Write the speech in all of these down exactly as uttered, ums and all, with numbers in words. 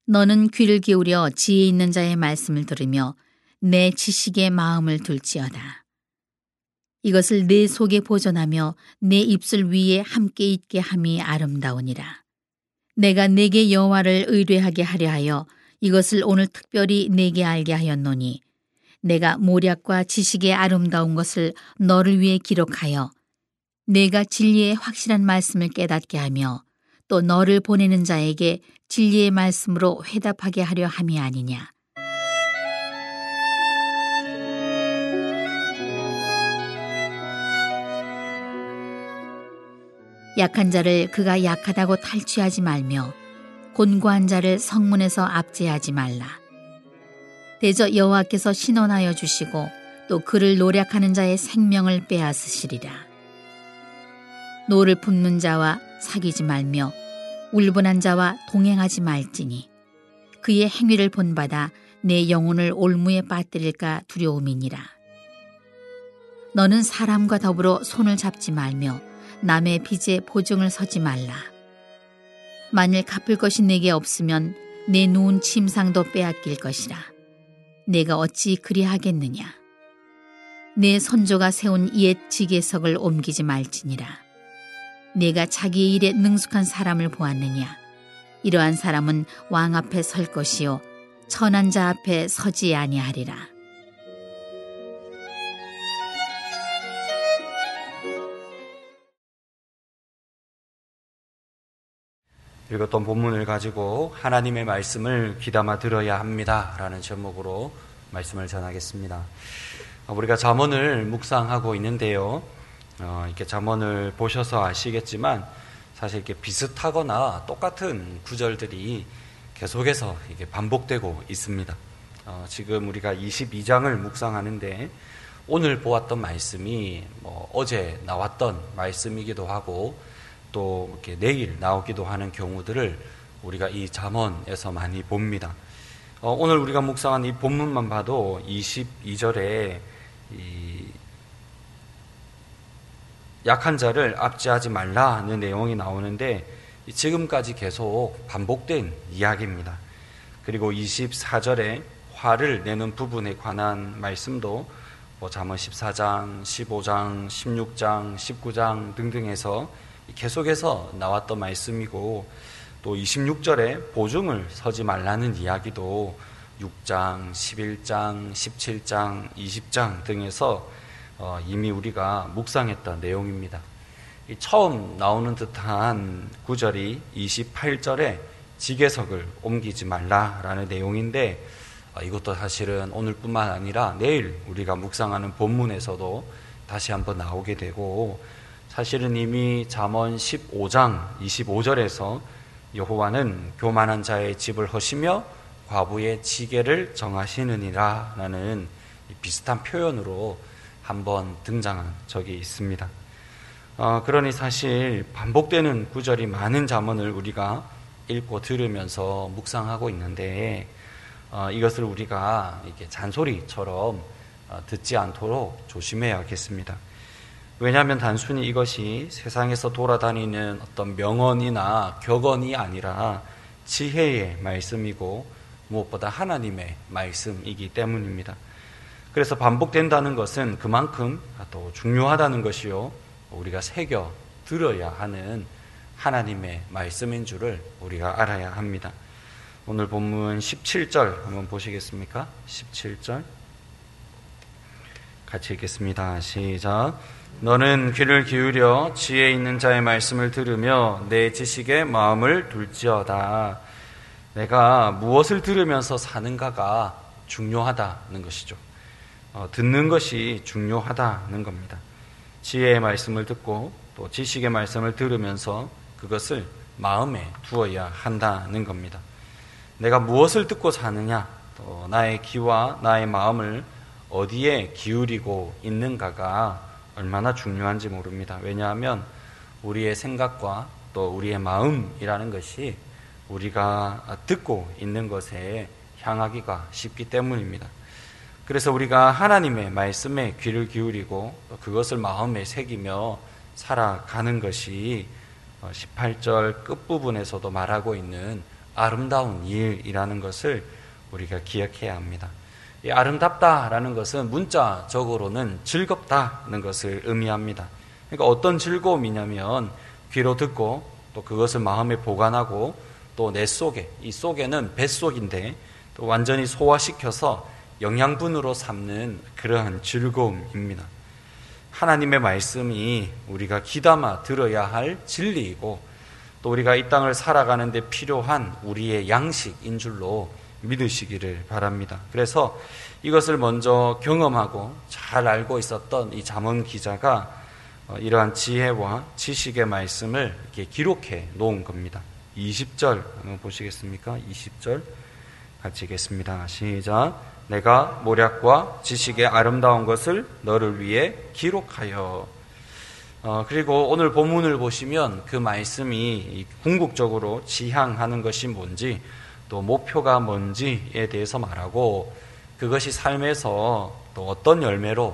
너는 귀를 기울여 지혜 있는 자의 말씀을 들으며 내 지식에 마음을 둘지어다. 이것을 내 속에 보존하며 내 입술 위에 함께 있게 함이 아름다우니라. 내가 내게 여호와를 의뢰하게 하려 하여 이것을 오늘 특별히 내게 알게 하였노니 내가 모략과 지식의 아름다운 것을 너를 위해 기록하여 내가 진리의 확실한 말씀을 깨닫게 하며 또 너를 보내는 자에게 진리의 말씀으로 회답하게 하려 함이 아니냐. 약한 자를 그가 약하다고 탈취하지 말며 곤고한 자를 성문에서 압제하지 말라. 대저 여호와께서 신원하여 주시고 또 그를 노략하는 자의 생명을 빼앗으시리라. 노를 품는 자와 사귀지 말며 울분한 자와 동행하지 말지니 그의 행위를 본받아 내 영혼을 올무에 빠뜨릴까 두려움이니라. 너는 사람과 더불어 손을 잡지 말며 남의 빚에 보증을 서지 말라. 만일 갚을 것이 내게 없으면 내 누운 침상도 빼앗길 것이라. 내가 어찌 그리하겠느냐. 내 선조가 세운 옛 지게석을 옮기지 말지니라. 내가 자기의 일에 능숙한 사람을 보았느냐. 이러한 사람은 왕 앞에 설 것이요 천한 자 앞에 서지 아니하리라. 읽었던 본문을 가지고 하나님의 말씀을 귀담아 들어야 합니다 라는 제목으로 말씀을 전하겠습니다. 우리가 잠언을 묵상하고 있는데요, 어, 이렇게 잠언을 보셔서 아시겠지만 사실 이렇게 비슷하거나 똑같은 구절들이 계속해서 이게 반복되고 있습니다. 어, 지금 우리가 이십이 장을 묵상하는데 오늘 보았던 말씀이 뭐 어제 나왔던 말씀이기도 하고 또 이렇게 내일 나오기도 하는 경우들을 우리가 이 잠언에서 많이 봅니다. 어, 오늘 우리가 묵상한 이 본문만 봐도 이십이 절에 이 약한 자를 압제하지 말라는 내용이 나오는데 지금까지 계속 반복된 이야기입니다. 그리고 이십사 절에 화를 내는 부분에 관한 말씀도 뭐 잠언 십사 장, 십오 장, 십육 장, 십구 장 등등에서 계속해서 나왔던 말씀이고, 또 이십육 절에 보증을 서지 말라는 이야기도 육 장, 십일 장, 십칠 장, 이십 장 등에서 이미 우리가 묵상했던 내용입니다. 처음 나오는 듯한 구절이 이십팔 절에 지게석을 옮기지 말라라는 내용인데, 이것도 사실은 오늘뿐만 아니라 내일 우리가 묵상하는 본문에서도 다시 한번 나오게 되고, 사실은 이미 잠언 십오 장 이십오 절에서 여호와는 교만한 자의 집을 허시며 과부의 지게를 정하시느니라 라는 비슷한 표현으로 한번 등장한 적이 있습니다. 어, 그러니 사실 반복되는 구절이 많은 잠언을 우리가 읽고 들으면서 묵상하고 있는데, 어, 이것을 우리가 이렇게 잔소리처럼 어, 듣지 않도록 조심해야겠습니다. 왜냐하면 단순히 이것이 세상에서 돌아다니는 어떤 명언이나 격언이 아니라 지혜의 말씀이고 무엇보다 하나님의 말씀이기 때문입니다. 그래서 반복된다는 것은 그만큼 또 중요하다는 것이요, 우리가 새겨 들어야 하는 하나님의 말씀인 줄을 우리가 알아야 합니다. 오늘 본문 십칠 절 한번 보시겠습니까? 십칠 절 같이 읽겠습니다. 시작. 너는 귀를 기울여 지혜 있는 자의 말씀을 들으며 내 지식에 마음을 둘지어다. 내가 무엇을 들으면서 사는가가 중요하다는 것이죠. 어, 듣는 것이 중요하다는 겁니다. 지혜의 말씀을 듣고 또 지식의 말씀을 들으면서 그것을 마음에 두어야 한다는 겁니다. 내가 무엇을 듣고 사느냐, 또 나의 귀와 나의 마음을 어디에 기울이고 있는가가 얼마나 중요한지 모릅니다. 왜냐하면 우리의 생각과 또 우리의 마음이라는 것이 우리가 듣고 있는 것에 향하기가 쉽기 때문입니다. 그래서 우리가 하나님의 말씀에 귀를 기울이고 그것을 마음에 새기며 살아가는 것이 십팔 절 끝부분에서도 말하고 있는 아름다운 일이라는 것을 우리가 기억해야 합니다. 이 아름답다라는 것은 문자적으로는 즐겁다는 것을 의미합니다. 그러니까 어떤 즐거움이냐면 귀로 듣고 또 그것을 마음에 보관하고 또 내 속에, 이 속에는 뱃속인데 또 완전히 소화시켜서 영양분으로 삼는 그러한 즐거움입니다. 하나님의 말씀이 우리가 귀담아 들어야 할 진리이고 또 우리가 이 땅을 살아가는 데 필요한 우리의 양식인 줄로 믿으시기를 바랍니다. 그래서 이것을 먼저 경험하고 잘 알고 있었던 이 잠언 기자가 이러한 지혜와 지식의 말씀을 이렇게 기록해 놓은 겁니다. 이십 절 한번 보시겠습니까? 이십 절 같이 읽겠습니다. 시작. 내가 모략과 지식의 아름다운 것을 너를 위해 기록하여. 어, 그리고 오늘 본문을 보시면 그 말씀이 궁극적으로 지향하는 것이 뭔지 또 목표가 뭔지에 대해서 말하고 그것이 삶에서 또 어떤 열매로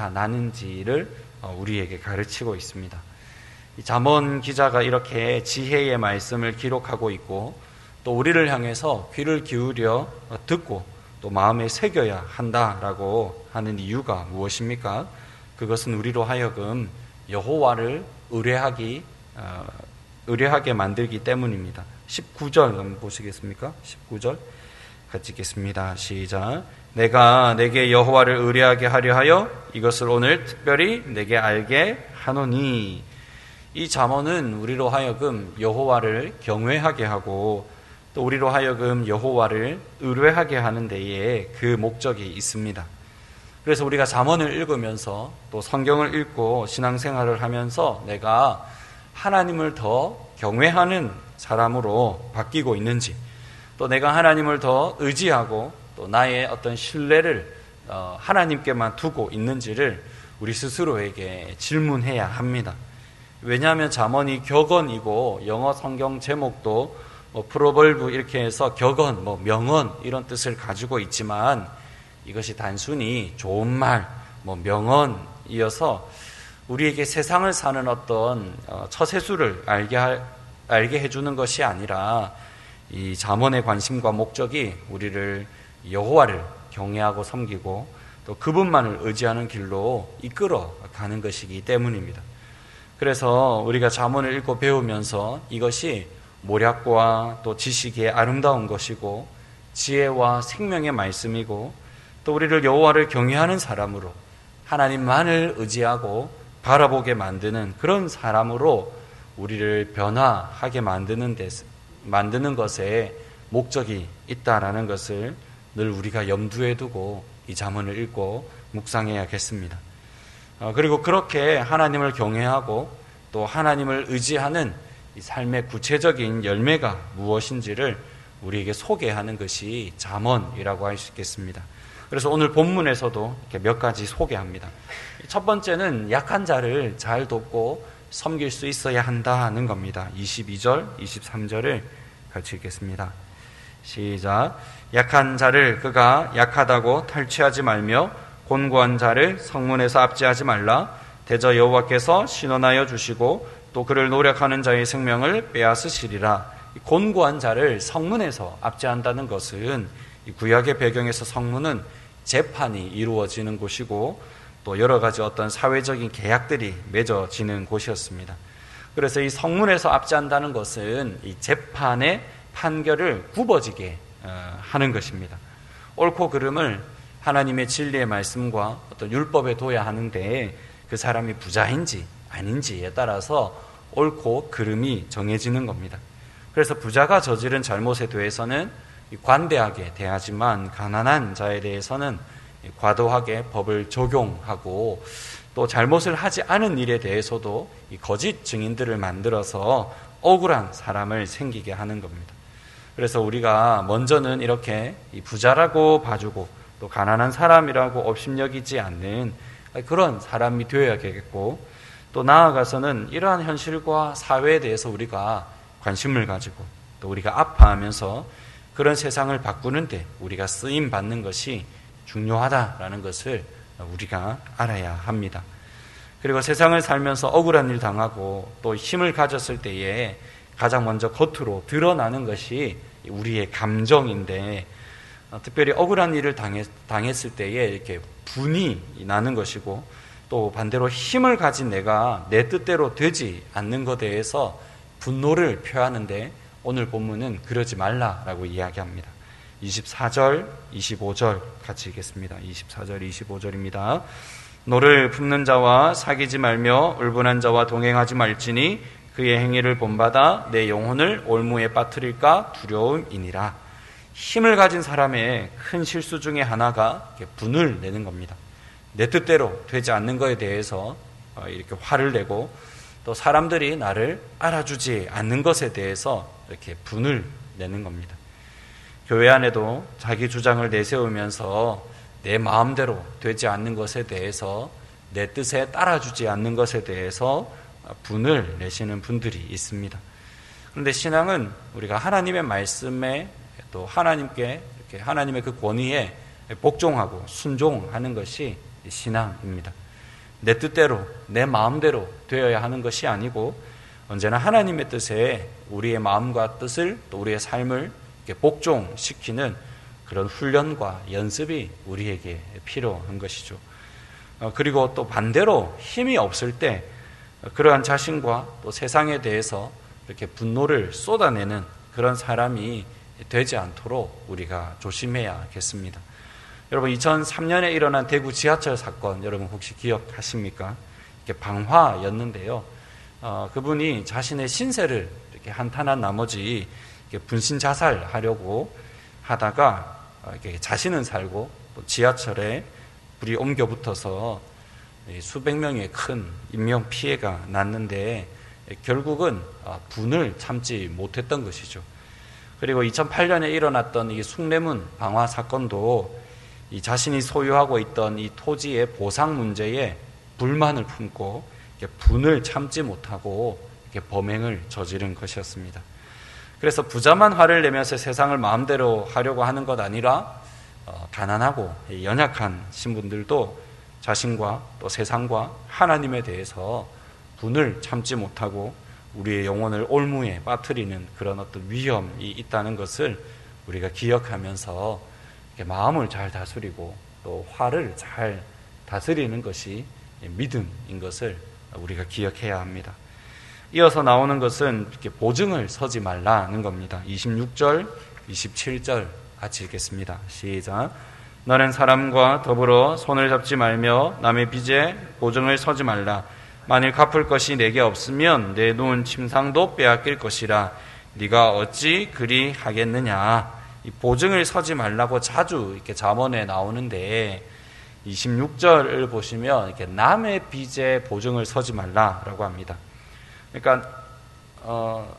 나타나는지를 우리에게 가르치고 있습니다. 이 잠언 기자가 이렇게 지혜의 말씀을 기록하고 있고 또 우리를 향해서 귀를 기울여 듣고 또 마음에 새겨야 한다라고 하는 이유가 무엇입니까? 그것은 우리로 하여금 여호와를 의뢰하기, 어, 의뢰하게 만들기 때문입니다. 십구 절 한번 보시겠습니까? 십구 절 같이 읽겠습니다. 시작. 내가 내게 여호와를 의뢰하게 하려 하여 이것을 오늘 특별히 내게 알게 하노니. 이 잠언은 우리로 하여금 여호와를 경외하게 하고 또 우리로 하여금 여호와를 의뢰하게 하는 데에 그 목적이 있습니다. 그래서 우리가 잠언을 읽으면서 또 성경을 읽고 신앙생활을 하면서 내가 하나님을 더 경외하는 사람으로 바뀌고 있는지 또 내가 하나님을 더 의지하고 또 나의 어떤 신뢰를 하나님께만 두고 있는지를 우리 스스로에게 질문해야 합니다. 왜냐하면 잠언이 격언이고 영어 성경 제목도 뭐 프로벌브 이렇게 해서 격언, 뭐 명언 이런 뜻을 가지고 있지만 이것이 단순히 좋은 말, 뭐 명언이어서 우리에게 세상을 사는 어떤 처세술을 알게 할, 알게 해주는 것이 아니라 이 잠언의 관심과 목적이 우리를 여호와를 경외하고 섬기고 또 그분만을 의지하는 길로 이끌어 가는 것이기 때문입니다. 그래서 우리가 잠언을 읽고 배우면서 이것이 모략과 또 지식의 아름다운 것이고 지혜와 생명의 말씀이고 또 우리를 여호와를 경외하는 사람으로 하나님만을 의지하고 바라보게 만드는 그런 사람으로 우리를 변화하게 만드는 데, 만드는 것에 목적이 있다라는 것을 늘 우리가 염두에 두고 이 잠언을 읽고 묵상해야겠습니다. 어, 그리고 그렇게 하나님을 경외하고 또 하나님을 의지하는 이 삶의 구체적인 열매가 무엇인지를 우리에게 소개하는 것이 잠언이라고 할 수 있겠습니다. 그래서 오늘 본문에서도 이렇게 몇 가지 소개합니다. 첫 번째는 약한 자를 잘 돕고 섬길 수 있어야 한다는 겁니다. 이십이 절, 이십삼 절을 같이 읽겠습니다. 시작. 약한 자를 그가 약하다고 탈취하지 말며 곤고한 자를 성문에서 압제하지 말라. 대저 여호와께서 신원하여 주시고 또 그를 노력하는 자의 생명을 빼앗으시리라. 곤고한 자를 성문에서 압제한다는 것은 이 구약의 배경에서 성문은 재판이 이루어지는 곳이고 또 여러 가지 어떤 사회적인 계약들이 맺어지는 곳이었습니다. 그래서 이 성문에서 압제한다는 것은 이 재판의 판결을 굽어지게 하는 것입니다. 옳고 그름을 하나님의 진리의 말씀과 어떤 율법에 둬야 하는데 그 사람이 부자인지 아닌지에 따라서 옳고 그름이 정해지는 겁니다. 그래서 부자가 저지른 잘못에 대해서는 관대하게 대하지만 가난한 자에 대해서는 과도하게 법을 적용하고 또 잘못을 하지 않은 일에 대해서도 거짓 증인들을 만들어서 억울한 사람을 생기게 하는 겁니다. 그래서 우리가 먼저는 이렇게 부자라고 봐주고 또 가난한 사람이라고 업신여기지 않는 그런 사람이 되어야겠고 또 나아가서는 이러한 현실과 사회에 대해서 우리가 관심을 가지고 또 우리가 아파하면서 그런 세상을 바꾸는데 우리가 쓰임 받는 것이 중요하다라는 것을 우리가 알아야 합니다. 그리고 세상을 살면서 억울한 일 당하고 또 힘을 가졌을 때에 가장 먼저 겉으로 드러나는 것이 우리의 감정인데 특별히 억울한 일을 당했, 당했을 때에 이렇게 분이 나는 것이고 또 반대로 힘을 가진 내가 내 뜻대로 되지 않는 것에 대해서 분노를 표하는데 오늘 본문은 그러지 말라라고 이야기합니다. 이십사 절, 이십오 절 같이 읽겠습니다. 이십사 절, 이십오 절입니다. 노를 품는 자와 사귀지 말며 울분한 자와 동행하지 말지니 그의 행위를 본받아 내 영혼을 올무에 빠뜨릴까 두려움이니라. 힘을 가진 사람의 큰 실수 중에 하나가 분을 내는 겁니다. 내 뜻대로 되지 않는 것에 대해서 이렇게 화를 내고 또 사람들이 나를 알아주지 않는 것에 대해서 이렇게 분을 내는 겁니다. 교회 안에도 자기 주장을 내세우면서 내 마음대로 되지 않는 것에 대해서 내 뜻에 따라주지 않는 것에 대해서 분을 내시는 분들이 있습니다. 그런데 신앙은 우리가 하나님의 말씀에 또 하나님께 이렇게 하나님의 그 권위에 복종하고 순종하는 것이 신앙입니다. 내 뜻대로 내 마음대로 되어야 하는 것이 아니고 언제나 하나님의 뜻에 우리의 마음과 뜻을 또 우리의 삶을 이렇게 복종시키는 그런 훈련과 연습이 우리에게 필요한 것이죠. 그리고 또 반대로 힘이 없을 때 그러한 자신과 또 세상에 대해서 이렇게 분노를 쏟아내는 그런 사람이 되지 않도록 우리가 조심해야겠습니다. 여러분 이천삼 년에 일어난 대구 지하철 사건 여러분 혹시 기억하십니까? 이렇게 방화였는데요. 어, 그분이 자신의 신세를 이렇게 한탄한 나머지 이렇게 분신 자살하려고 하다가 이렇게 자신은 살고 또 지하철에 불이 옮겨 붙어서 수백 명의 큰 인명 피해가 났는데 결국은 분을 참지 못했던 것이죠. 그리고 이천팔 년에 일어났던 이 숭례문 방화 사건도 이 자신이 소유하고 있던 이 토지의 보상 문제에 불만을 품고 분을 참지 못하고 이렇게 범행을 저지른 것이었습니다. 그래서 부자만 화를 내면서 세상을 마음대로 하려고 하는 것 아니라 어, 가난하고 연약한 신분들도 자신과 또 세상과 하나님에 대해서 분을 참지 못하고 우리의 영혼을 올무에 빠뜨리는 그런 어떤 위험이 있다는 것을 우리가 기억하면서 이렇게 마음을 잘 다스리고 또 화를 잘 다스리는 것이 믿음인 것을 우리가 기억해야 합니다. 이어서 나오는 것은 이렇게 보증을 서지 말라는 겁니다. 이십육 절, 이십칠 절 같이 읽겠습니다. 시작. 너는 사람과 더불어 손을 잡지 말며 남의 빚에 보증을 서지 말라. 만일 갚을 것이 내게 없으면 내 놓은 침상도 빼앗길 것이라. 네가 어찌 그리 하겠느냐. 이 보증을 서지 말라고 자주 이렇게 잠언에 나오는데 이십육 절을 보시면 이렇게 남의 빚에 보증을 서지 말라라고 합니다. 그러니까 어,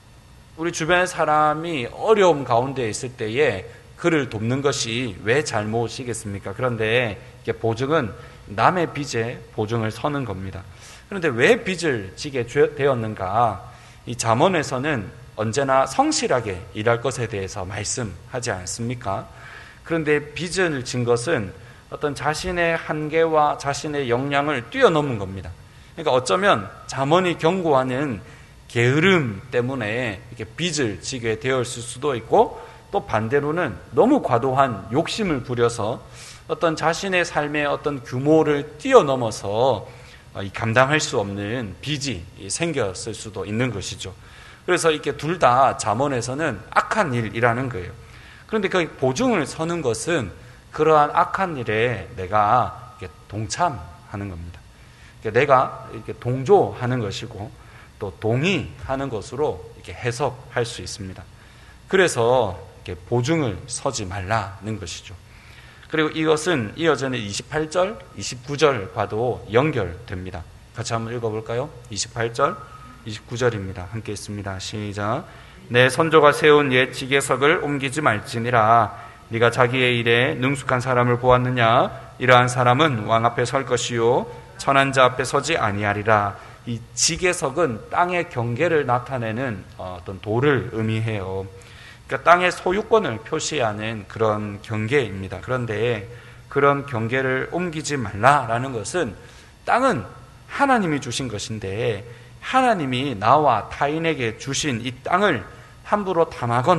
우리 주변의 사람이 어려움 가운데 있을 때에 그를 돕는 것이 왜 잘못이겠습니까? 그런데 이게 보증은 남의 빚에 보증을 서는 겁니다. 그런데 왜 빚을 지게 되었는가? 이 잠언에서는 언제나 성실하게 일할 것에 대해서 말씀하지 않습니까? 그런데 빚을 진 것은 어떤 자신의 한계와 자신의 역량을 뛰어넘은 겁니다. 그러니까 어쩌면 잠언이 경고하는 게으름 때문에 이렇게 빚을 지게 되었을 수도 있고 또 반대로는 너무 과도한 욕심을 부려서 어떤 자신의 삶의 어떤 규모를 뛰어넘어서 감당할 수 없는 빚이 생겼을 수도 있는 것이죠. 그래서 이렇게 둘 다 잠언에서는 악한 일이라는 거예요. 그런데 그 보증을 서는 것은 그러한 악한 일에 내가 이렇게 동참하는 겁니다. 내가 이렇게 동조하는 것이고 또 동의하는 것으로 이렇게 해석할 수 있습니다. 그래서 이렇게 보증을 서지 말라는 것이죠. 그리고 이것은 이어지는 이십팔 절, 이십구 절과도 연결됩니다. 같이 한번 읽어볼까요? 이십팔 절, 이십구 절입니다. 함께 읽습니다. 시작. 내 선조가 세운 옛 지계석을 옮기지 말지니라. 네가 자기의 일에 능숙한 사람을 보았느냐? 이러한 사람은 왕 앞에 설 것이요 천한 자 앞에 서지 아니하리라. 이 지계석은 땅의 경계를 나타내는 어떤 도를 의미해요. 그러니까 땅의 소유권을 표시하는 그런 경계입니다. 그런데 그런 경계를 옮기지 말라라는 것은 땅은 하나님이 주신 것인데 하나님이 나와 타인에게 주신 이 땅을 함부로 탐하거나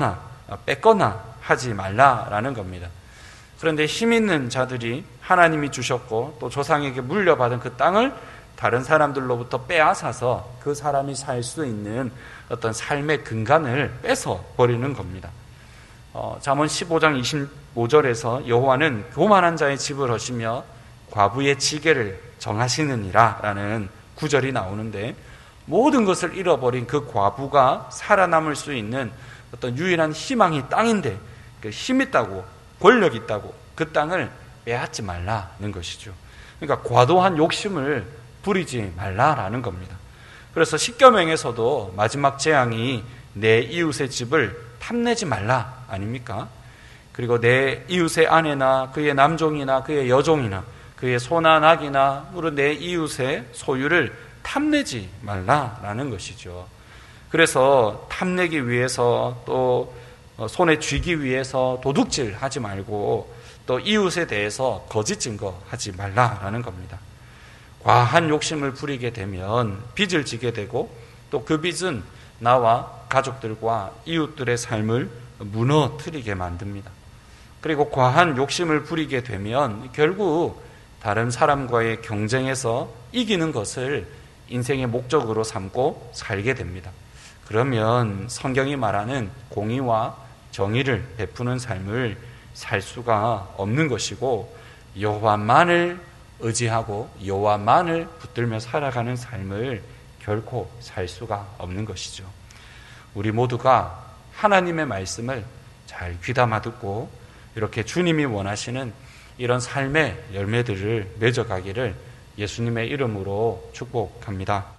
뺏거나 하지 말라라는 겁니다. 그런데 힘 있는 자들이 하나님이 주셨고 또 조상에게 물려받은 그 땅을 다른 사람들로부터 빼앗아서 그 사람이 살 수 있는 어떤 삶의 근간을 뺏어 버리는 겁니다. 어, 잠언 십오 장 이십오 절에서 여호와는 교만한 자의 집을 허시며 과부의 지게를 정하시느니라 라는 구절이 나오는데, 모든 것을 잃어버린 그 과부가 살아남을 수 있는 어떤 유일한 희망이 땅인데, 그 힘 있다고 권력 있다고 그 땅을 빼앗지 말라는 것이죠. 그러니까 과도한 욕심을 부리지 말라라는 겁니다. 그래서 십계명에서도 마지막 재앙이 내 이웃의 집을 탐내지 말라 아닙니까? 그리고 내 이웃의 아내나 그의 남종이나 그의 여종이나 그의 소나 낙이나 물론 내 이웃의 소유를 탐내지 말라라는 것이죠. 그래서 탐내기 위해서 또 손에 쥐기 위해서 도둑질하지 말고 또 이웃에 대해서 거짓 증거하지 말라라는 겁니다. 과한 욕심을 부리게 되면 빚을 지게 되고 또 그 빚은 나와 가족들과 이웃들의 삶을 무너뜨리게 만듭니다. 그리고 과한 욕심을 부리게 되면 결국 다른 사람과의 경쟁에서 이기는 것을 인생의 목적으로 삼고 살게 됩니다. 그러면 성경이 말하는 공의와 정의를 베푸는 삶을 살 수가 없는 것이고, 여호와만을 의지하고 여호와만을 붙들며 살아가는 삶을 결코 살 수가 없는 것이죠. 우리 모두가 하나님의 말씀을 잘 귀담아 듣고 이렇게 주님이 원하시는 이런 삶의 열매들을 맺어가기를 예수님의 이름으로 축복합니다.